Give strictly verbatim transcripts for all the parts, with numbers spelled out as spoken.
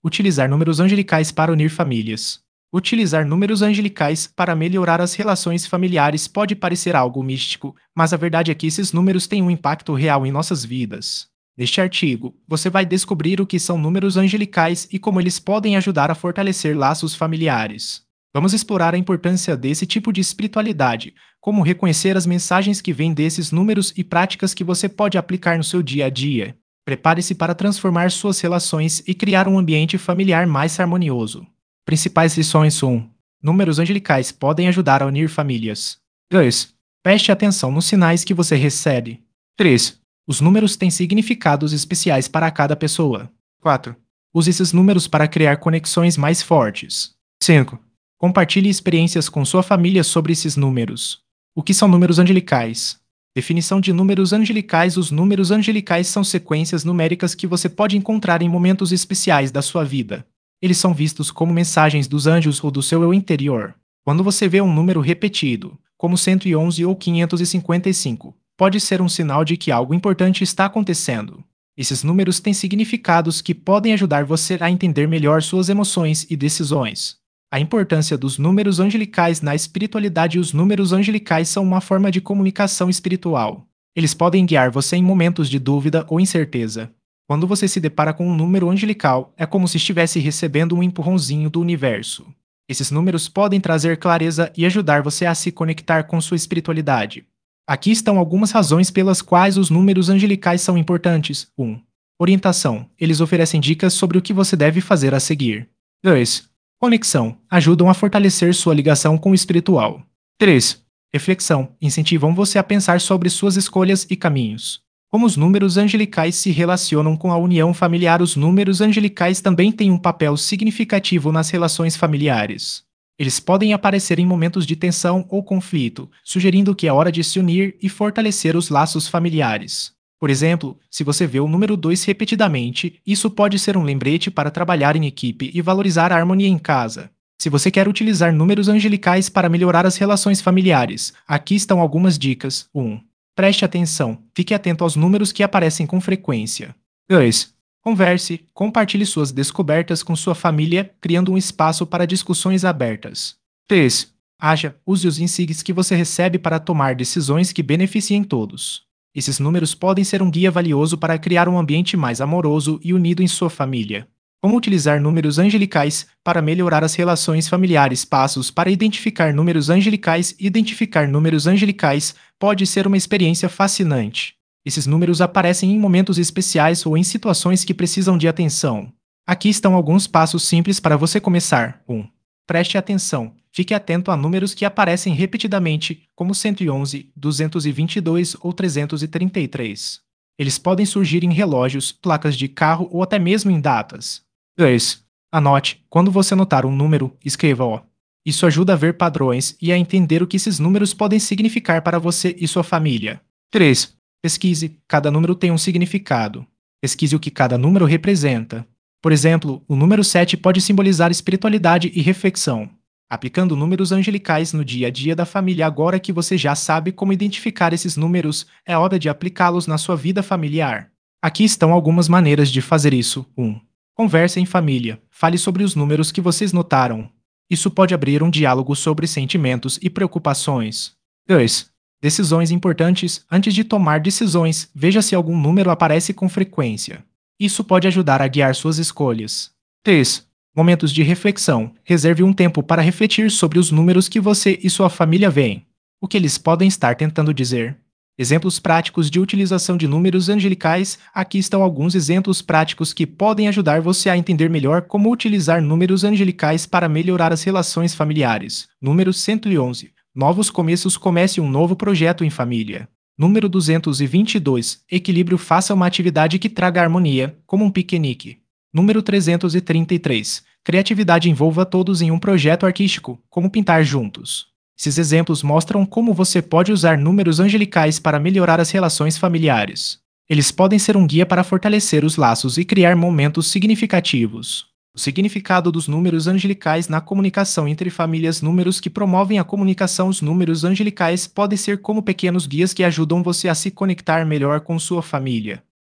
Utilizar números angelicais para unir famílias. Utilizar números angelicais para melhorar as relações familiares pode parecer algo místico, mas a verdade é que esses números têm um impacto real em nossas vidas. Neste artigo, você vai descobrir o que são números angelicais e como eles podem ajudar a fortalecer laços familiares. Vamos explorar a importância desse tipo de espiritualidade, como reconhecer as mensagens que vêm desses números e práticas que você pode aplicar no seu dia a dia. Prepare-se para transformar suas relações e criar um ambiente familiar mais harmonioso. Principais lições um. Números angelicais podem ajudar a unir famílias. dois. Preste atenção nos sinais que você recebe. três. Os números têm significados especiais para cada pessoa. quatro. Use esses números para criar conexões mais fortes. cinco. Compartilhe experiências com sua família sobre esses números. O que são números angelicais? Definição de números angelicais. Os números angelicais são sequências numéricas que você pode encontrar em momentos especiais da sua vida. Eles são vistos como mensagens dos anjos ou do seu eu interior. Quando você vê um número repetido, como cento e onze ou quinhentos e cinquenta e cinco, pode ser um sinal de que algo importante está acontecendo. Esses números têm significados que podem ajudar você a entender melhor suas emoções e decisões. A importância dos números angelicais na espiritualidade. Os números angelicais são uma forma de comunicação espiritual. Eles podem guiar você em momentos de dúvida ou incerteza. Quando você se depara com um número angelical, é como se estivesse recebendo um empurrãozinho do universo. Esses números podem trazer clareza e ajudar você a se conectar com sua espiritualidade. Aqui estão algumas razões pelas quais os números angelicais são importantes. um. Orientação. Eles oferecem dicas sobre o que você deve fazer a seguir. dois. Conexão. Ajudam a fortalecer sua ligação com o espiritual. três. Reflexão. Incentivam você a pensar sobre suas escolhas e caminhos. Como os números angelicais se relacionam com a união familiar? Os números angelicais também têm um papel significativo nas relações familiares. Eles podem aparecer em momentos de tensão ou conflito, sugerindo que é hora de se unir e fortalecer os laços familiares. Por exemplo, se você vê o número dois repetidamente, isso pode ser um lembrete para trabalhar em equipe e valorizar a harmonia em casa. Se você quer utilizar números angelicais para melhorar as relações familiares, aqui estão algumas dicas. um. Preste atenção. Fique atento aos números que aparecem com frequência. dois. Converse, compartilhe suas descobertas com sua família, criando um espaço para discussões abertas. três. Haja, use os insights que você recebe para tomar decisões que beneficiem todos. Esses números podem ser um guia valioso para criar um ambiente mais amoroso e unido em sua família. Como utilizar números angelicais para melhorar as relações familiares? Passos para identificar números angelicais. Identificar números angelicais pode ser uma experiência fascinante. Esses números aparecem em momentos especiais ou em situações que precisam de atenção. Aqui estão alguns passos simples para você começar. um. Preste atenção. Fique atento a números que aparecem repetidamente, como cento e onze, duzentos e vinte e dois ou trezentos e trinta e três. Eles podem surgir em relógios, placas de carro ou até mesmo em datas. dois. Anote. Quando você notar um número, escreva-o. Isso ajuda a ver padrões e a entender o que esses números podem significar para você e sua família. três. Pesquise. Cada número tem um significado. Pesquise o que cada número representa. Por exemplo, o número sete pode simbolizar espiritualidade e reflexão. Aplicando números angelicais no dia a dia da família. Agora que você já sabe como identificar esses números, é hora de aplicá-los na sua vida familiar. Aqui estão algumas maneiras de fazer isso. um. Converse em família. Fale sobre os números que vocês notaram. Isso pode abrir um diálogo sobre sentimentos e preocupações. dois. Decisões importantes. Antes de tomar decisões, veja se algum número aparece com frequência. Isso pode ajudar a guiar suas escolhas. três. Momentos de reflexão. Reserve um tempo para refletir sobre os números que você e sua família veem. O que eles podem estar tentando dizer. Exemplos práticos de utilização de números angelicais. Aqui estão alguns exemplos práticos que podem ajudar você a entender melhor como utilizar números angelicais para melhorar as relações familiares. Número cento e onze. Novos começos. Comece um novo projeto em família. Número duzentos e vinte e dois. Equilíbrio. Faça uma atividade que traga harmonia, como um piquenique. Número trezentos e trinta e três. Criatividade. Envolva todos em um projeto artístico, como pintar juntos. Esses exemplos mostram como você pode usar números angelicais para melhorar as relações familiares. Eles podem ser um guia para fortalecer os laços e criar momentos significativos. O significado dos números angelicais na comunicação entre famílias. Números que promovem a comunicação. Os números angelicais podem ser como pequenos guias que ajudam você a se conectar melhor com sua família.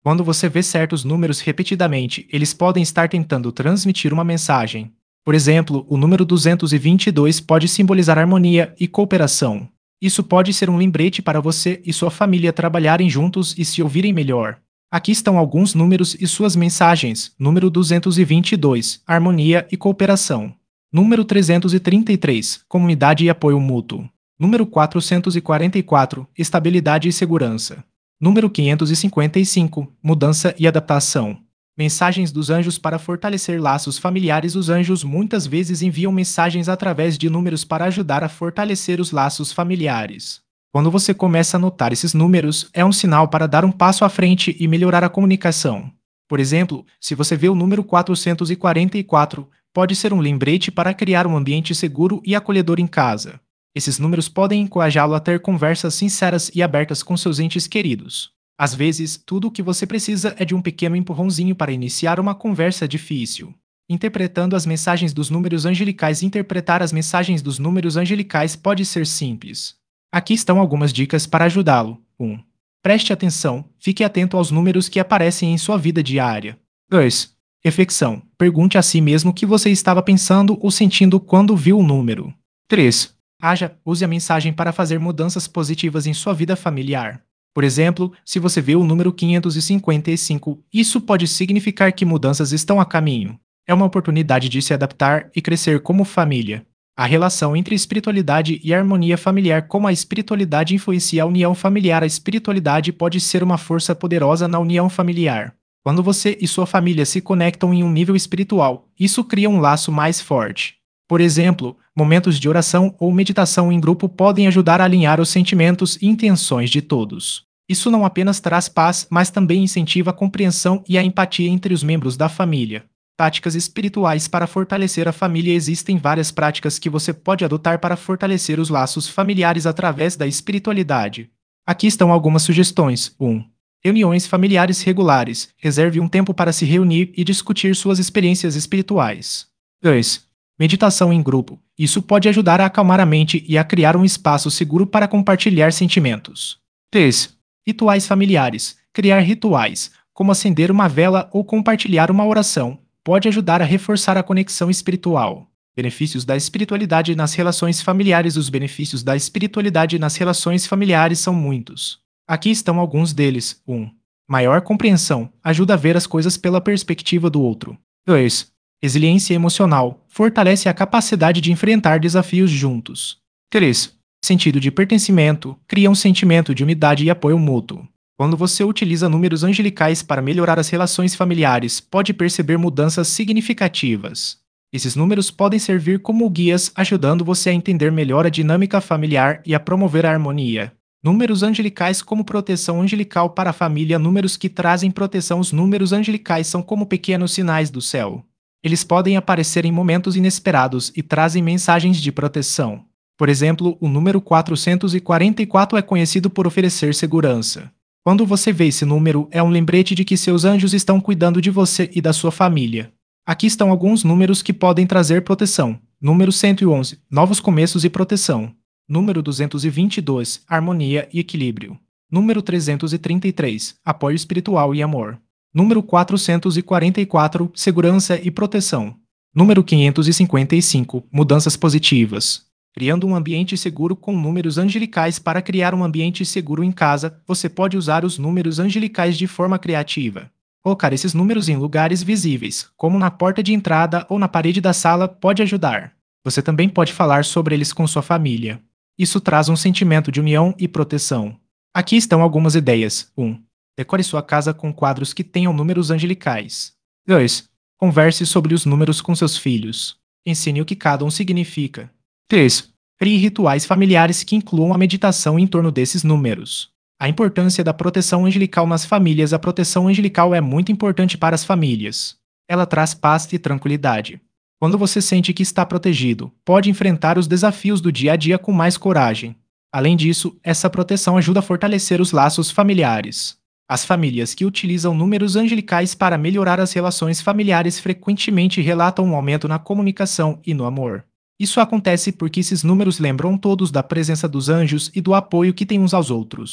Quando você vê certos números repetidamente, eles podem estar tentando transmitir uma mensagem. Por exemplo, o número duzentos e vinte e dois pode simbolizar harmonia e cooperação. Isso pode ser um lembrete para você e sua família trabalharem juntos e se ouvirem melhor. Aqui estão alguns números e suas mensagens. Número duzentos e vinte e dois, harmonia e cooperação. Número trezentos e trinta e três, comunidade e apoio mútuo. Número quatrocentos e quarenta e quatro, estabilidade e segurança. Número quinhentos e cinquenta e cinco, mudança e adaptação. Mensagens dos anjos para fortalecer laços familiares. Os anjos muitas vezes enviam mensagens através de números para ajudar a fortalecer os laços familiares. Quando você começa a notar esses números, é um sinal para dar um passo à frente e melhorar a comunicação. Por exemplo, se você vê o número quatrocentos e quarenta e quatro, pode ser um lembrete para criar um ambiente seguro e acolhedor em casa. Esses números podem encorajá-lo a ter conversas sinceras e abertas com seus entes queridos. Às vezes, tudo o que você precisa é de um pequeno empurrãozinho para iniciar uma conversa difícil. Interpretando as mensagens dos números angelicais. Interpretar as mensagens dos números angelicais pode ser simples. Aqui estão algumas dicas para ajudá-lo. um. Preste atenção, fique atento aos números que aparecem em sua vida diária. dois. Reflexão. Pergunte a si mesmo o que você estava pensando ou sentindo quando viu o número. três. Haja, use a mensagem para fazer mudanças positivas em sua vida familiar. Por exemplo, se você vê o número quinhentos e cinquenta e cinco, isso pode significar que mudanças estão a caminho. É uma oportunidade de se adaptar e crescer como família. A relação entre espiritualidade e harmonia familiar. Como a espiritualidade influencia a união familiar. A espiritualidade pode ser uma força poderosa na união familiar. Quando você e sua família se conectam em um nível espiritual, isso cria um laço mais forte. Por exemplo, momentos de oração ou meditação em grupo podem ajudar a alinhar os sentimentos e intenções de todos. Isso não apenas traz paz, mas também incentiva a compreensão e a empatia entre os membros da família. Práticas espirituais para fortalecer a família. Existem várias práticas que você pode adotar para fortalecer os laços familiares através da espiritualidade. Aqui estão algumas sugestões. um. Reuniões familiares regulares. Reserve um tempo para se reunir e discutir suas experiências espirituais. dois. Meditação em grupo. Isso pode ajudar a acalmar a mente e a criar um espaço seguro para compartilhar sentimentos. três. Rituais familiares. Criar rituais, como acender uma vela ou compartilhar uma oração, pode ajudar a reforçar a conexão espiritual. Benefícios da espiritualidade nas relações familiares. Os benefícios da espiritualidade nas relações familiares são muitos. Aqui estão alguns deles. um. Maior compreensão. Ajuda a ver as coisas pela perspectiva do outro. dois. Resiliência emocional. Fortalece a capacidade de enfrentar desafios juntos. três. Sentido de pertencimento. Cria um sentimento de unidade e apoio mútuo. Quando você utiliza números angelicais para melhorar as relações familiares, pode perceber mudanças significativas. Esses números podem servir como guias, ajudando você a entender melhor a dinâmica familiar e a promover a harmonia. Números angelicais como proteção angelical para a família. Números que trazem proteção. Os números angelicais são como pequenos sinais do céu. Eles podem aparecer em momentos inesperados e trazem mensagens de proteção. Por exemplo, o número quatrocentos e quarenta e quatro é conhecido por oferecer segurança. Quando você vê esse número, é um lembrete de que seus anjos estão cuidando de você e da sua família. Aqui estão alguns números que podem trazer proteção. Número cento e onze, novos começos e proteção. Número duzentos e vinte e dois, harmonia e equilíbrio. Número trezentos e trinta e três, apoio espiritual e amor. Número quatrocentos e quarenta e quatro, segurança e proteção. Número quinhentos e cinquenta e cinco, mudanças positivas. Criando um ambiente seguro com números angelicais. Para criar um ambiente seguro em casa, você pode usar os números angelicais de forma criativa. Colocar esses números em lugares visíveis, como na porta de entrada ou na parede da sala, pode ajudar. Você também pode falar sobre eles com sua família. Isso traz um sentimento de união e proteção. Aqui estão algumas ideias. um. Decore sua casa com quadros que tenham números angelicais. dois. Converse sobre os números com seus filhos. Ensine o que cada um significa. três. Crie rituais familiares que incluam a meditação em torno desses números. A importância da proteção angelical nas famílias. A proteção angelical é muito importante para as famílias. Ela traz paz e tranquilidade. Quando você sente que está protegido, pode enfrentar os desafios do dia a dia com mais coragem. Além disso, essa proteção ajuda a fortalecer os laços familiares. As famílias que utilizam números angelicais para melhorar as relações familiares frequentemente relatam um aumento na comunicação e no amor. Isso acontece porque esses números lembram todos da presença dos anjos e do apoio que têm uns aos outros.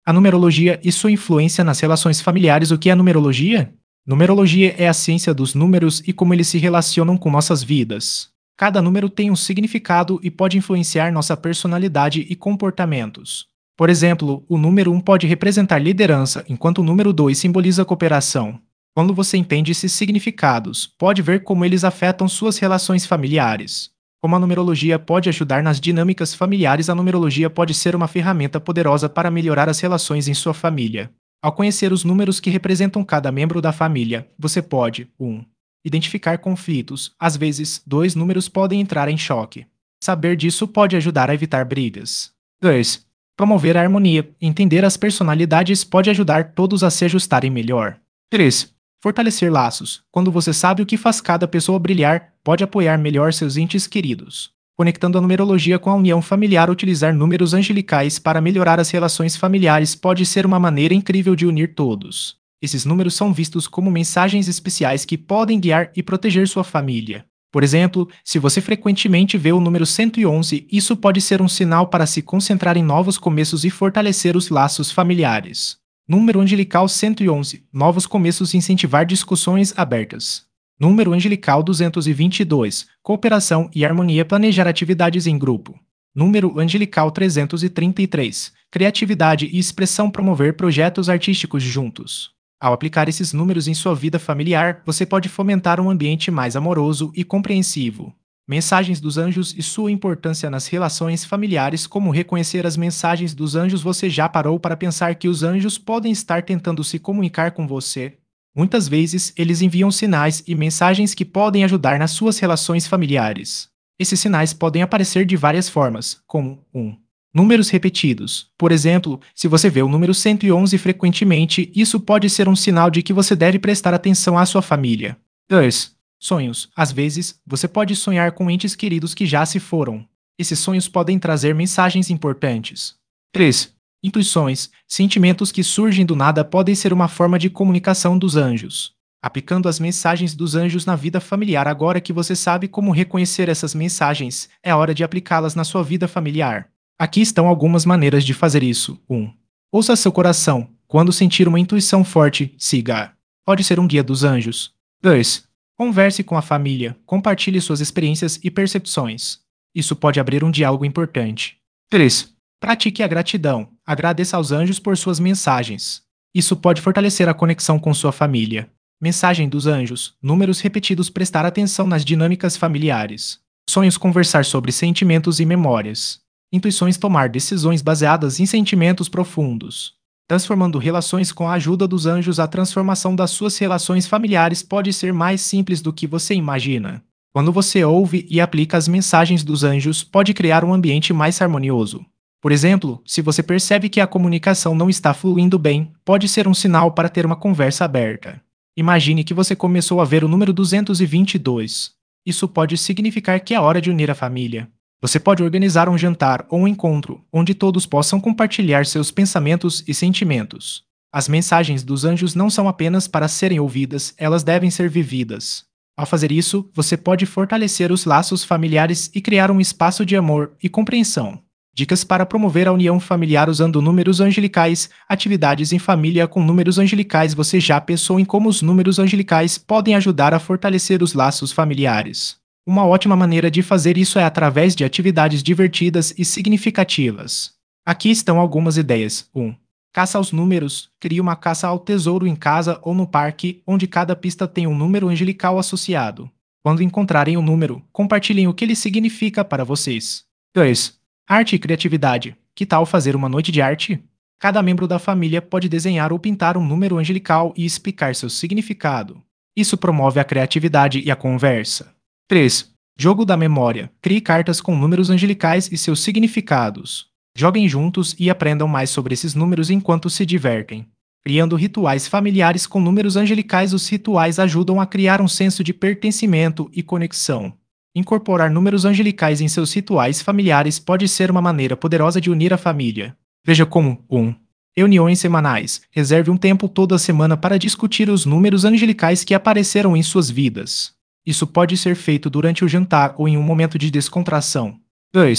A numerologia e sua influência nas relações familiares. O que é numerologia? Numerologia é a ciência dos números e como eles se relacionam com nossas vidas. Cada número tem um significado e pode influenciar nossa personalidade e comportamentos. Por exemplo, o número um pode representar liderança, enquanto o número dois simboliza cooperação. Quando você entende esses significados, pode ver como eles afetam suas relações familiares. Como a numerologia pode ajudar nas dinâmicas familiares, a numerologia pode ser uma ferramenta poderosa para melhorar as relações em sua família. Ao conhecer os números que representam cada membro da família, você pode um identificar conflitos. Às vezes, dois números podem entrar em choque. Saber disso pode ajudar a evitar brigas. dois Promover a harmonia. Entender as personalidades pode ajudar todos a se ajustarem melhor. três Fortalecer laços. Quando você sabe o que faz cada pessoa brilhar, pode apoiar melhor seus entes queridos. Conectando a numerologia com a união familiar, utilizar números angelicais para melhorar as relações familiares pode ser uma maneira incrível de unir todos. Esses números são vistos como mensagens especiais que podem guiar e proteger sua família. Por exemplo, se você frequentemente vê o número cento e onze, isso pode ser um sinal para se concentrar em novos começos e fortalecer os laços familiares. Número angelical cento e onze. Novos começos e incentivar discussões abertas. Número angelical duzentos e vinte e dois. Cooperação e harmonia. Planejar atividades em grupo. Número angelical trezentos e trinta e três. Criatividade e expressão. Promover projetos artísticos juntos. Ao aplicar esses números em sua vida familiar, você pode fomentar um ambiente mais amoroso e compreensivo. Mensagens dos anjos e sua importância nas relações familiares. Como reconhecer as mensagens dos anjos? Você já parou para pensar que os anjos podem estar tentando se comunicar com você? Muitas vezes, eles enviam sinais e mensagens que podem ajudar nas suas relações familiares. Esses sinais podem aparecer de várias formas, como um números repetidos. Por exemplo, se você vê o número cento e onze frequentemente, isso pode ser um sinal de que você deve prestar atenção à sua família. dois Sonhos. Às vezes, você pode sonhar com entes queridos que já se foram. Esses sonhos podem trazer mensagens importantes. três Intuições. Sentimentos que surgem do nada podem ser uma forma de comunicação dos anjos. Aplicando as mensagens dos anjos na vida familiar. Agora que você sabe como reconhecer essas mensagens, é hora de aplicá-las na sua vida familiar. Aqui estão algumas maneiras de fazer isso. um Ouça seu coração. Quando sentir uma intuição forte, siga. Pode ser um guia dos anjos. dois Converse com a família. Compartilhe suas experiências e percepções. Isso pode abrir um diálogo importante. três Pratique a gratidão. Agradeça aos anjos por suas mensagens. Isso pode fortalecer a conexão com sua família. Mensagem dos anjos. Números repetidos. Prestar atenção nas dinâmicas familiares. Sonhos. Conversar sobre sentimentos e memórias. Intuições. Tomar decisões baseadas em sentimentos profundos. Transformando relações com a ajuda dos anjos. A transformação das suas relações familiares pode ser mais simples do que você imagina. Quando você ouve e aplica as mensagens dos anjos, pode criar um ambiente mais harmonioso. Por exemplo, se você percebe que a comunicação não está fluindo bem, pode ser um sinal para ter uma conversa aberta. Imagine que você começou a ver o número duzentos e vinte e dois. Isso pode significar que é hora de unir a família. Você pode organizar um jantar ou um encontro, onde todos possam compartilhar seus pensamentos e sentimentos. As mensagens dos anjos não são apenas para serem ouvidas, elas devem ser vividas. Ao fazer isso, você pode fortalecer os laços familiares e criar um espaço de amor e compreensão. Dicas para promover a união familiar usando números angelicais. Atividades em família com números angelicais. Você já pensou em como os números angelicais podem ajudar a fortalecer os laços familiares? Uma ótima maneira de fazer isso é através de atividades divertidas e significativas. Aqui estão algumas ideias. um Caça aos números. Crie uma caça ao tesouro em casa ou no parque, onde cada pista tem um número angelical associado. Quando encontrarem o número, compartilhem o que ele significa para vocês. dois Arte e criatividade. Que tal fazer uma noite de arte? Cada membro da família pode desenhar ou pintar um número angelical e explicar seu significado. Isso promove a criatividade e a conversa. três Jogo da memória. Crie cartas com números angelicais e seus significados. Joguem juntos e aprendam mais sobre esses números enquanto se divertem. Criando rituais familiares com números angelicais. Os rituais ajudam a criar um senso de pertencimento e conexão. Incorporar números angelicais em seus rituais familiares pode ser uma maneira poderosa de unir a família. Veja como um Reuniões semanais. Reserve um tempo toda semana para discutir os números angelicais que apareceram em suas vidas. Isso pode ser feito durante o jantar ou em um momento de descontração. dois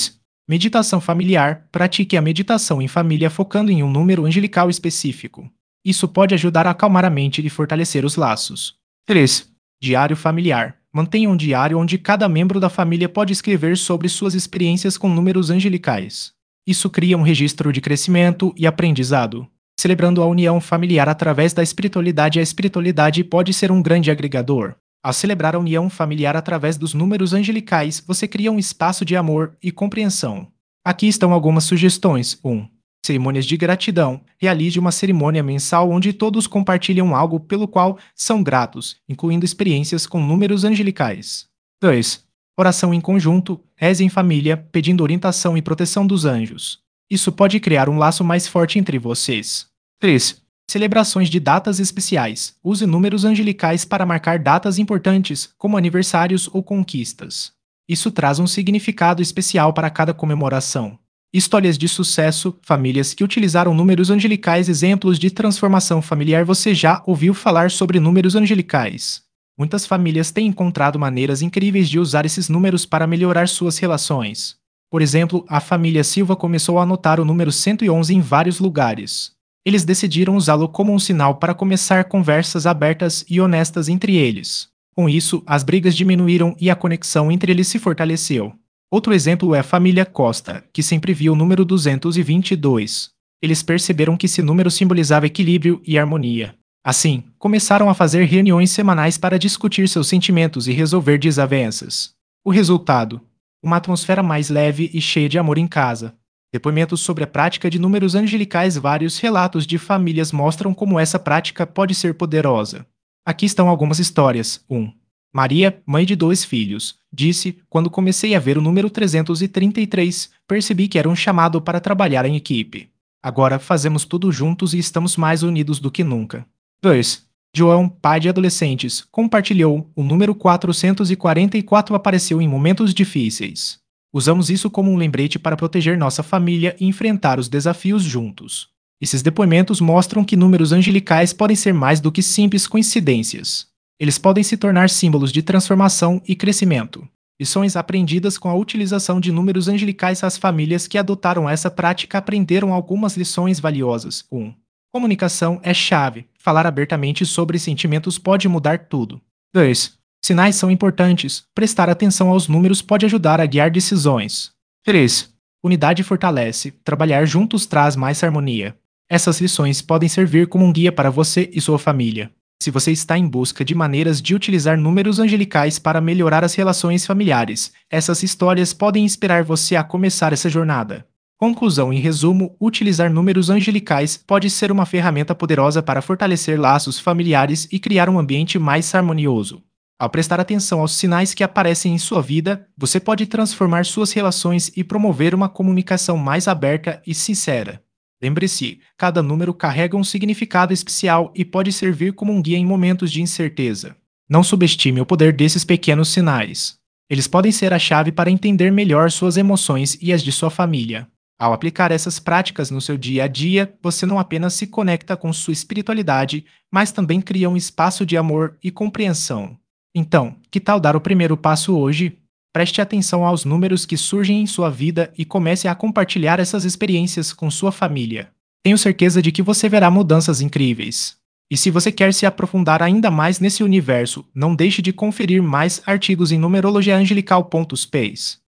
Meditação familiar. Pratique a meditação em família focando em um número angelical específico. Isso pode ajudar a acalmar a mente e fortalecer os laços. três. Diário familiar. Mantenha um diário onde cada membro da família pode escrever sobre suas experiências com números angelicais. Isso cria um registro de crescimento e aprendizado. Celebrando a união familiar através da espiritualidade, a espiritualidade pode ser um grande agregador. Ao celebrar a união familiar através dos números angelicais, você cria um espaço de amor e compreensão. Aqui estão algumas sugestões. um. Cerimônias de gratidão. Realize uma cerimônia mensal onde todos compartilham algo pelo qual são gratos, incluindo experiências com números angelicais. dois. Oração em conjunto. Reze em família, pedindo orientação e proteção dos anjos. Isso pode criar um laço mais forte entre vocês. três. Celebrações de datas especiais. Use números angelicais para marcar datas importantes, como aniversários ou conquistas. Isso traz um significado especial para cada comemoração. Histórias de sucesso, famílias que utilizaram números angelicais, exemplos de transformação familiar. Você já ouviu falar sobre números angelicais? Muitas famílias têm encontrado maneiras incríveis de usar esses números para melhorar suas relações. Por exemplo, a família Silva começou a anotar o número cento e onze em vários lugares. Eles decidiram usá-lo como um sinal para começar conversas abertas e honestas entre eles. Com isso, as brigas diminuíram e a conexão entre eles se fortaleceu. Outro exemplo é a família Costa, que sempre viu o número duzentos e vinte e dois. Eles perceberam que esse número simbolizava equilíbrio e harmonia. Assim, começaram a fazer reuniões semanais para discutir seus sentimentos e resolver desavenças. O resultado: uma atmosfera mais leve e cheia de amor em casa. Depoimentos sobre a prática de números angelicais. Vários relatos de famílias mostram como essa prática pode ser poderosa. Aqui estão algumas histórias. um. Maria, mãe de dois filhos, disse: quando comecei a ver o número trezentos e trinta e três, percebi que era um chamado para trabalhar em equipe. Agora fazemos tudo juntos e estamos mais unidos do que nunca. dois. João, pai de adolescentes, compartilhou: o número quatrocentos e quarenta e quatro apareceu em momentos difíceis. Usamos isso como um lembrete para proteger nossa família e enfrentar os desafios juntos. Esses depoimentos mostram que números angelicais podem ser mais do que simples coincidências. Eles podem se tornar símbolos de transformação e crescimento. Lições aprendidas com a utilização de números angelicais. As famílias que adotaram essa prática aprenderam algumas lições valiosas. um. Comunicação é chave. Falar abertamente sobre sentimentos pode mudar tudo. dois. Sinais são importantes. Prestar atenção aos números pode ajudar a guiar decisões. três. Unidade fortalece. Trabalhar juntos traz mais harmonia. Essas lições podem servir como um guia para você e sua família. Se você está em busca de maneiras de utilizar números angelicais para melhorar as relações familiares, essas histórias podem inspirar você a começar essa jornada. Conclusão: em resumo, utilizar números angelicais pode ser uma ferramenta poderosa para fortalecer laços familiares e criar um ambiente mais harmonioso. Ao prestar atenção aos sinais que aparecem em sua vida, você pode transformar suas relações e promover uma comunicação mais aberta e sincera. Lembre-se, cada número carrega um significado especial e pode servir como um guia em momentos de incerteza. Não subestime o poder desses pequenos sinais. Eles podem ser a chave para entender melhor suas emoções e as de sua família. Ao aplicar essas práticas no seu dia a dia, você não apenas se conecta com sua espiritualidade, mas também cria um espaço de amor e compreensão. Então, que tal dar o primeiro passo hoje? Preste atenção aos números que surgem em sua vida e comece a compartilhar essas experiências com sua família. Tenho certeza de que você verá mudanças incríveis. E se você quer se aprofundar ainda mais nesse universo, não deixe de conferir mais artigos em numerologia angelical ponto space.